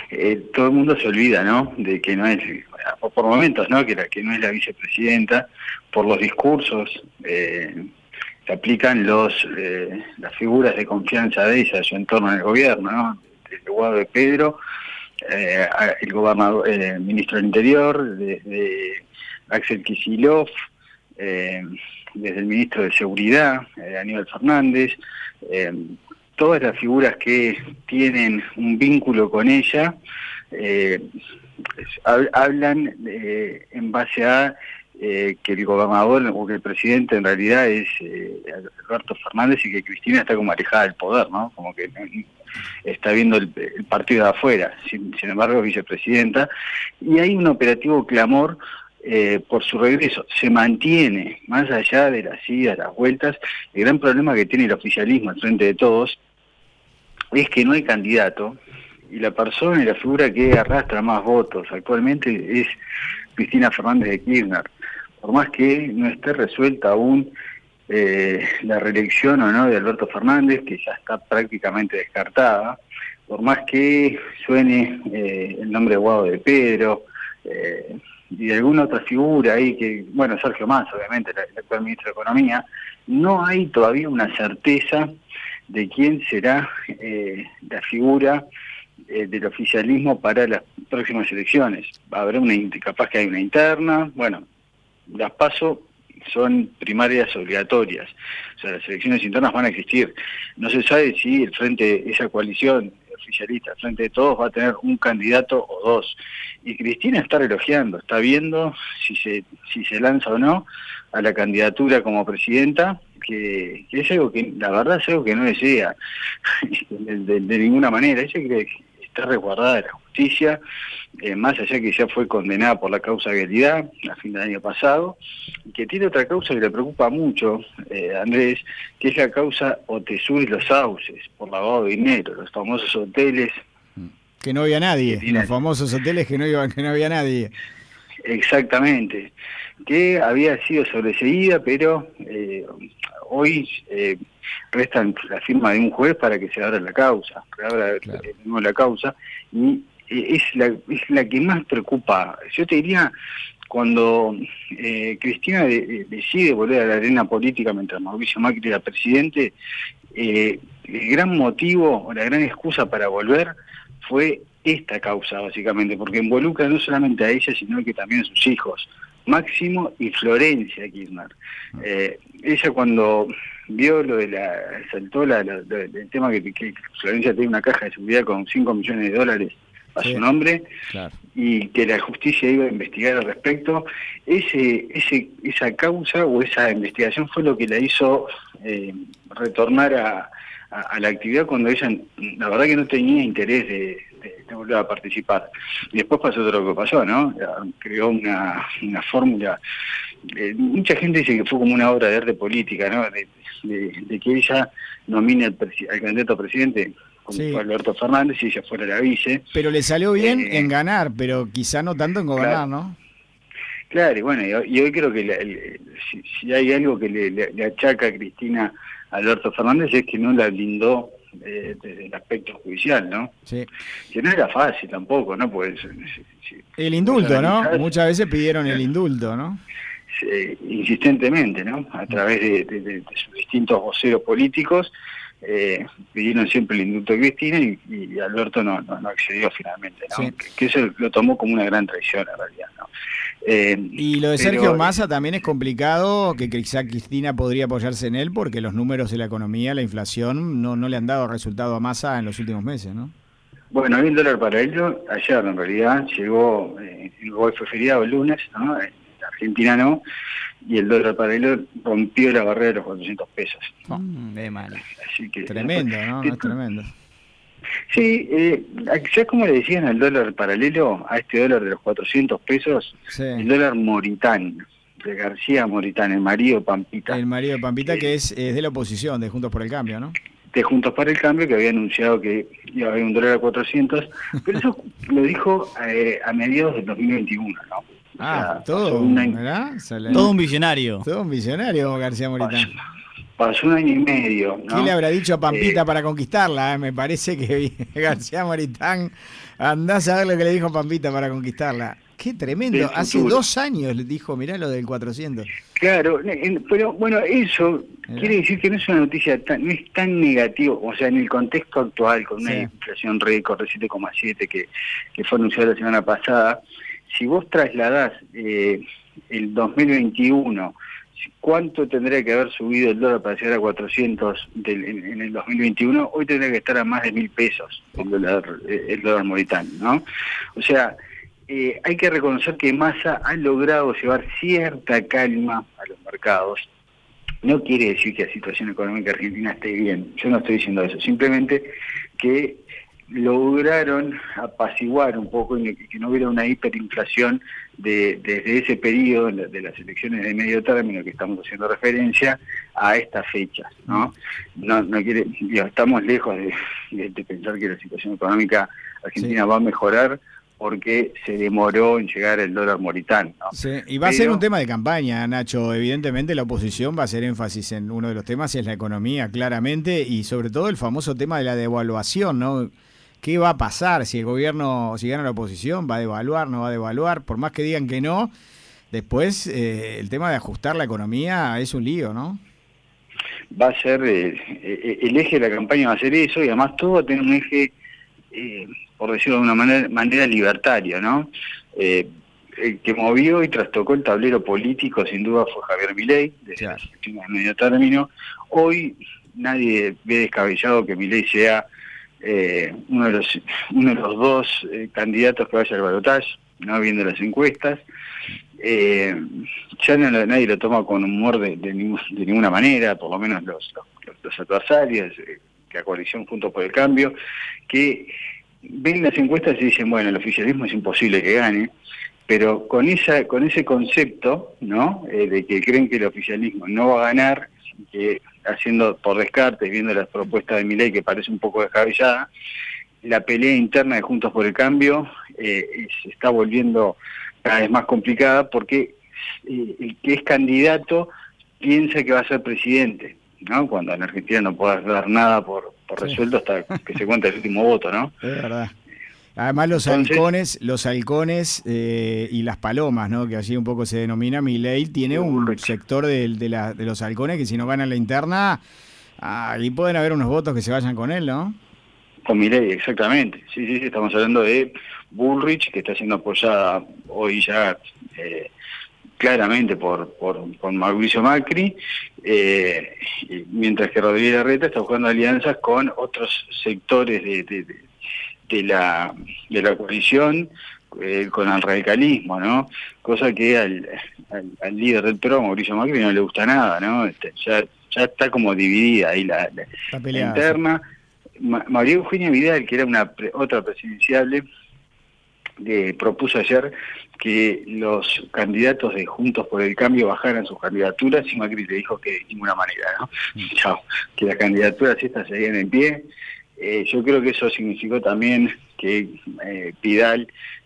todo el mundo se olvida, ¿no? De que no es, o por momentos, ¿no? Que no es la vicepresidenta, por los discursos que aplican las figuras de confianza de ella, de su entorno en el gobierno, ¿no? Desde Guado de Pedro, el gobernador, el ministro del Interior, desde Axel Kicillof, desde el ministro de Seguridad, Aníbal Fernández, todas las figuras que tienen un vínculo con ella hablan en base a que el gobernador o que el presidente en realidad es Alberto Fernández y que Cristina está como alejada del poder, ¿no? Como que está viendo el partido de afuera, sin embargo es vicepresidenta, y hay un operativo clamor por su regreso. Se mantiene, más allá de las idas, las vueltas, el gran problema que tiene el oficialismo al frente de todos es que no hay candidato, y la persona y la figura que arrastra más votos actualmente es Cristina Fernández de Kirchner. Por más que no esté resuelta aún la reelección o no de Alberto Fernández, que ya está prácticamente descartada, por más que suene el nombre de Guado de Pedro, y de alguna otra figura ahí que, bueno, Sergio Massa, obviamente, el actual ministro de Economía, no hay todavía una certeza de quién será la figura del oficialismo para las próximas elecciones. Habrá capaz que hay una interna, bueno, las PASO son primarias obligatorias, o sea, las elecciones internas van a existir. No se sabe si el frente, esa coalición oficialista, el Frente de Todos, va a tener un candidato o dos. Y Cristina está relojeando, está viendo si se lanza o no a la candidatura como presidenta, que es algo que, la verdad, es algo que no desea de ninguna manera. Ella cree que está resguardada de la justicia, más allá que ya fue condenada por la causa vialidad a fin del año pasado, y que tiene otra causa que le preocupa mucho, Andrés, que es la causa Otesur y los Sauces, por lavado de dinero, los famosos hoteles. Que no había nadie, los famosos hoteles que no había nadie. Exactamente, que había sido sobreseída, pero hoy restan la firma de un juez para que se abra la causa, la causa, y es la que más preocupa. Yo te diría, cuando Cristina decide volver a la arena política mientras Mauricio Macri era presidente, el gran motivo o la gran excusa para volver fue esta causa, básicamente, porque involucra no solamente a ella, sino que también a sus hijos, Máximo y Florencia Kirchner. Ella, cuando vio lo de saltó el tema que Florencia tiene una caja de seguridad con $5 millones a su nombre, claro, y que la justicia iba a investigar al respecto, esa causa o esa investigación fue lo que la hizo retornar a la actividad cuando ella, la verdad, que no tenía interés de volver a participar. Y después pasó todo lo que pasó, ¿no? Creó una fórmula. Mucha gente dice que fue como una obra de arte política, ¿no? De que ella nomine al candidato a presidente, como fue Alberto Fernández, y ella fuera la vice. Pero le salió bien en ganar, pero quizá no tanto en gobernar, claro, ¿no? Claro, y bueno, y hoy creo que si hay algo que le achaca a Cristina Alberto Fernández es que no la blindó desde el aspecto judicial, ¿no? Sí. Que no era fácil tampoco, ¿no? Pues el indulto, ¿no? Muchas veces pidieron el indulto, ¿no? Insistentemente, ¿no? A través de sus distintos voceros políticos, pidieron siempre el indulto de Cristina y Alberto no accedió finalmente, ¿no? Sí. Que eso lo tomó como una gran traición, en realidad, ¿no? Y lo de Sergio Massa también es complicado, que quizá Cristina podría apoyarse en él, porque los números de la economía, la inflación, no le han dado resultado a Massa en los últimos meses, ¿no? Bueno, hay un dólar paralelo, ayer en realidad llegó, fue feriado el lunes, ¿no? En Argentina no, y el dólar paralelo rompió la barrera de los 400 pesos. De mal. Así que, tremendo, ¿no? Es tremendo. Sí, ya como le decían al dólar paralelo, a este dólar de los 400 pesos, sí, el dólar Moritán, de García Moritán, el marido de Pampita. El marido de Pampita, que es de la oposición, de Juntos por el Cambio, ¿no? De Juntos por el Cambio, que había anunciado que iba a haber un dólar a 400, pero eso lo dijo a mediados del 2021, ¿no? Todo, ¿verdad? Todo un visionario. Todo un visionario, García Moritán. pasó 1 año y medio, ¿no? ¿Qué le habrá dicho a Pampita para conquistarla? Me parece que García Moritán, andás a ver lo que le dijo Pampita para conquistarla. Qué tremendo. Hace 2 años le dijo, mirá lo del 400. Claro, pero bueno, eso Mirá. quiere decir que no es una noticia no es tan negativo, o sea, en el contexto actual, con una inflación récord de 7,7 que fue anunciada la semana pasada, si vos trasladás el 2021, ¿cuánto tendría que haber subido el dólar para llegar a 400 en el 2021? Hoy tendría que estar a más de 1.000 pesos el dólar moritano, ¿no? O sea, hay que reconocer que Massa ha logrado llevar cierta calma a los mercados. No quiere decir que la situación económica argentina esté bien, yo no estoy diciendo eso, simplemente que lograron apaciguar un poco y que no hubiera una hiperinflación desde ese periodo de las elecciones de medio término que estamos haciendo referencia a estas fechas, ¿no? No quiere, estamos lejos de pensar que la situación económica argentina va a mejorar porque se demoró en llegar el dólar moritano, ¿no? Sí, y va a ser un tema de campaña, Nacho. Evidentemente la oposición va a hacer énfasis en uno de los temas, es la economía, claramente, y sobre todo el famoso tema de la devaluación, ¿no? ¿Qué va a pasar si el gobierno, si gana la oposición, va a devaluar, no va a devaluar? Por más que digan que no, después el tema de ajustar la economía es un lío, ¿no? Va a ser, el eje de la campaña va a ser eso, y además todo va a tener un eje, por decirlo de una manera libertaria, ¿no? El que movió y trastocó el tablero político sin duda fue Javier Milei, desde las elecciones de medio término. Hoy nadie ve descabellado que Milei sea uno de los dos candidatos que vaya al balotaje, no viendo las encuestas. Ya nadie lo toma con humor de ninguna manera, por lo menos los adversarios, la coalición Juntos por el Cambio, que ven las encuestas y dicen, bueno, el oficialismo es imposible que gane, pero con ese concepto, ¿no? De que creen que el oficialismo no va a ganar, que haciendo por descarte, viendo las propuestas de Milei que parece un poco descabellada, la pelea interna de Juntos por el Cambio se está volviendo cada vez más complicada porque el que es candidato piensa que va a ser presidente, ¿no? Cuando en Argentina no podés dar nada por resuelto hasta que se cuenta el último voto, ¿no? Es verdad. Además los halcones y las palomas, ¿no? Que así un poco se denomina, Milei tiene un sector de los halcones que si no ganan la interna, ahí pueden haber unos votos que se vayan con él, ¿no? Con Milei, exactamente. Sí, estamos hablando de Bullrich, que está siendo apoyada hoy ya claramente por Mauricio Macri, mientras que Rodríguez Larreta está buscando alianzas con otros sectores de la coalición, con el radicalismo, ¿no? Cosa que al líder del PRO, Mauricio Macri, no le gusta nada, ¿no? Ya está como dividida ahí la interna. María Eugenia Vidal, que era otra presidenciable, propuso ayer que los candidatos de Juntos por el Cambio bajaran sus candidaturas y Macri le dijo que de ninguna manera, ¿no? Chao, que las candidaturas estas seguían en pie. Yo creo que eso significó también que Vidal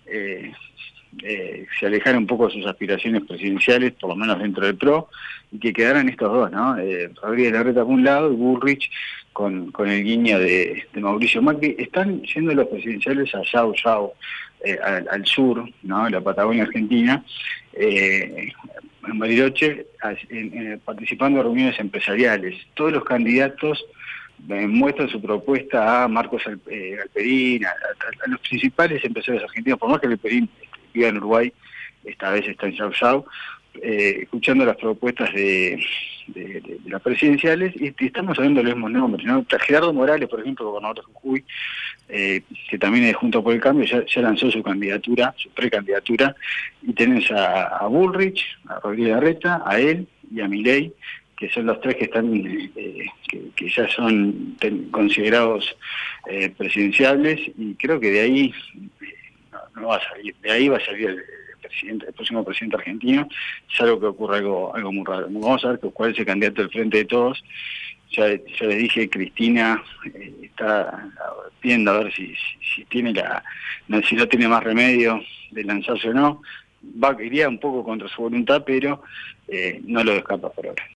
se alejara un poco de sus aspiraciones presidenciales, por lo menos dentro del PRO, y que quedaran estos dos, ¿no? Rodríguez Larreta por un lado y Bullrich con el guiño de Mauricio Macri. Están yendo los presidenciales a Yao, al sur, ¿no? La Patagonia Argentina, en Bariloche, participando en reuniones empresariales. Todos los candidatos muestran su propuesta a Marcos Galperín, a los principales empresarios argentinos, por más que Galperín viva en Uruguay, esta vez está en Yao, escuchando las propuestas de las presidenciales, y estamos hablando de los mismos nombres, ¿no? Gerardo Morales, por ejemplo, gobernador de Jujuy, que también es Juntos por el Cambio, ya lanzó su candidatura, su precandidatura, y tenés a Bullrich, a Rodríguez Larreta, a él y a Milei, que son los tres que están que ya son considerados presidenciables, y creo que de ahí no va a salir, de ahí va a salir el próximo presidente argentino, salvo que ocurra algo muy raro. Vamos a ver cuál es el candidato del Frente de Todos. Ya les dije, Cristina está viendo a ver si tiene si no tiene más remedio de lanzarse o no. Iría un poco contra su voluntad, pero no lo escapa por ahora.